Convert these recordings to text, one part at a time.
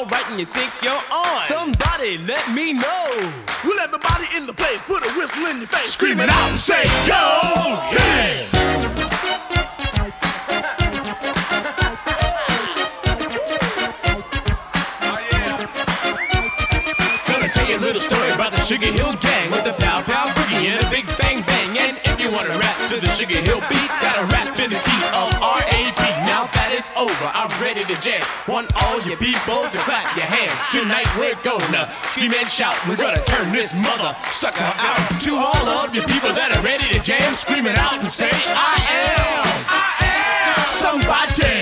alright and you think you're on. Somebody let me know. Will everybody in the place put a whistle in your face? Scream it out and say, yo, yeah! Little story about the Sugar Hill Gang with the pow pow boogie and a big bang bang. And if you wanna rap to the Sugar Hill beat, gotta rap to the key of R.A.P. Now that it's over, I'm ready to jam. Want all you people to clap your hands. Tonight we're gonna scream and shout. We're gonna turn this mother sucker out. To all of you people that are ready to jam, scream it out and say, I am somebody.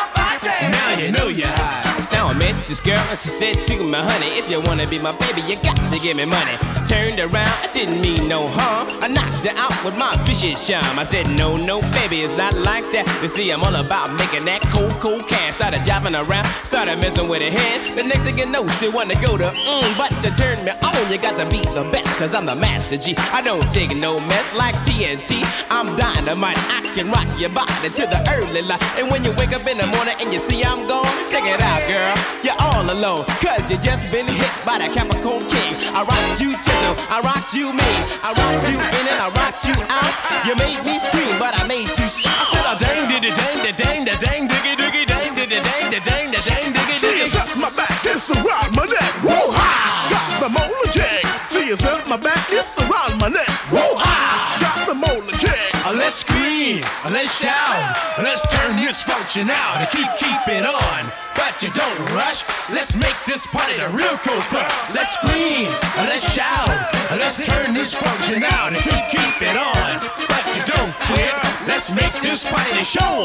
Now you know you're high. I met this girl and she said to me, honey, if you wanna be my baby, you got to give me money. Turned around, I didn't mean no harm. I knocked her out with my vicious charm. I said, no, baby, it's not like that. You see, I'm all about making that cold cash. Started jiving around, started messing with her hand. The next thing you know, she wanna go to but to turn me on, you got to be the best, cause I'm the master G. I don't take no mess like TNT. I'm dynamite, I can rock your body to the early light. And when you wake up in the morning and you see I'm gone, check it out, girl. You're all alone, cause you just been hit by the Capricorn King. I rocked you gentle, I rocked you mean, I rocked you in and I rocked you out. You made me scream, but I made you shout. I said, oh, dang, diddy, dang, da, dang, da, dang, diggy, diggy, dang, diddy, dang, da, dang, da, dang, diggy, diggy. She is up my back, it's around my neck, whoa-ha! Got the molar jag. She is up my back, it's around my neck, whoa-ha! Got the molar jag. Let's scream, let's shout, let's turn this function out and keep it on. But you don't rush, let's make this party the real cold crush. Let's scream, let's shout, let's turn this function out and keep it on. But you don't quit, let's make this party the show.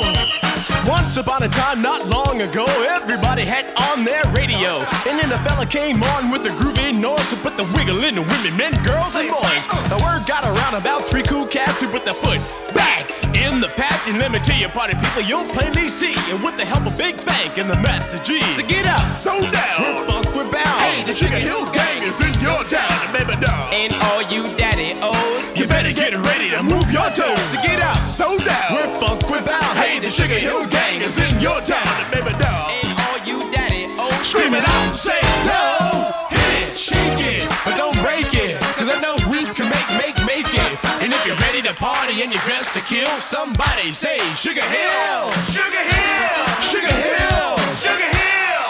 Once upon a time, not long ago, everybody had on their radio. And then a fella came on with the groovy noise to put the wiggle in the women, men, girls, and boys. The word got around about three cool cats who put the foot back in the path. And let me tell you, party people, you'll plainly see. And with the help of Big Bank and the Master G. So get up, throw down, we're funk, we're bound. Hey, the Sugar Hill Gang is in your town, baby doll. And all you daddy O's, you better get ready to move your toes. So get up, throw down, we're funk, we're bound. Hey, the Sugar Hill Gang is in your town, baby doll. And all you daddy O's, scream it out and say, no, hit it, shake it, but don't break it, cause I know we can make it. And if you're ready to party and you're dressed to kill, somebody say Sugar Hill, Sugar Hill, Sugar Hill, Sugar Hill.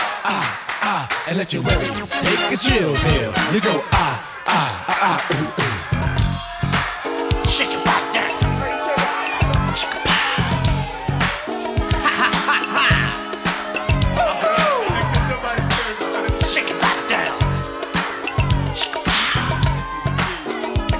And let your worries take a chill pill. You go ooh, ooh. Shake it back down. Shake it back. Ha ha ha ha. Shake it back down. Shake it back.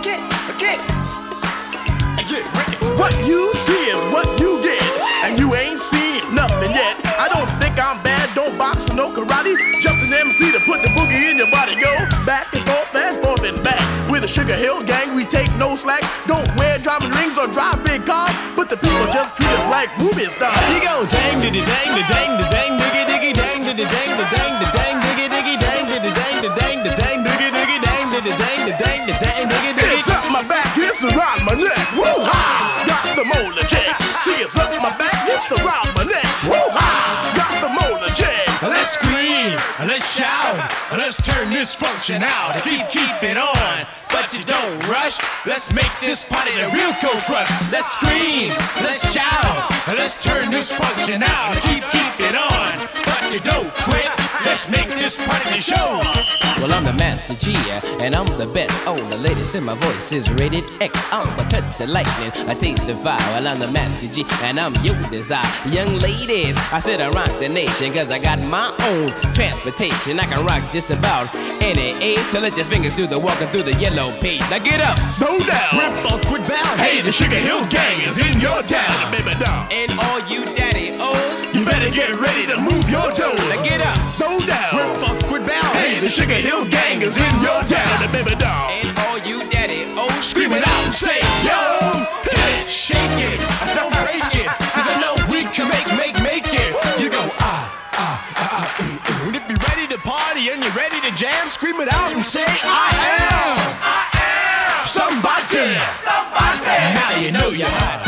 Again. What you see is what you get, and you ain't seen nothing yet. I don't think I'm bad, don't box or no karate. Just an MC to put the boogie in your body. Go back and forth and back. With the Sugar Hill Gang, we take no slack. Don't wear diamond rings or drive big cars, but the people just treat us like movie stars. You go dang diddy dang da dang da dang diggy diggy dang diddy dang da dang da dang diggy diggy dang diddy dang da dang da dang diggy diggy dang diddy dang da dang da dang diggy diggy. It's up my back, it's around my neck. Woo-ha! Got the molar jag. See, it's up my back, it's around my neck. Woo-ha! Got the molar jag. Let's scream, let's shout, let's turn this function out and keep it on. But you don't rush, let's make this party the real cold crush. Let's scream, let's shout, let's turn this function out and keep it on. But you don't quit, let's make this party the show. Well, I'm the Master G, and I'm the best. Oh, the latest in my voice is rated X. I'm a touch of lightning, a taste of fire. Well, I'm the Master G, and I'm your desire. Young ladies, I said I rock the nation, cause I got my own transportation. I can rock just about any age. So let your fingers do the walking through the yellow page. Now get up, throw down, we're funk, we're bound. Hey, the Sugar Hill Gang is in your town, baby doll. And all you daddy O's, you better get ready to move your toes. Now get up, throw down, we're funk, we're bound. Hey, the Sugar Hill Gang is in your town, baby doll. And all you daddy O's, scream it out and say, yo, hit it, shake it, don't break it, cause I know we can make it. You go ooh. And if you're ready to party and you're ready to jam, scream it out and say, I am somebody. Now you know you're high.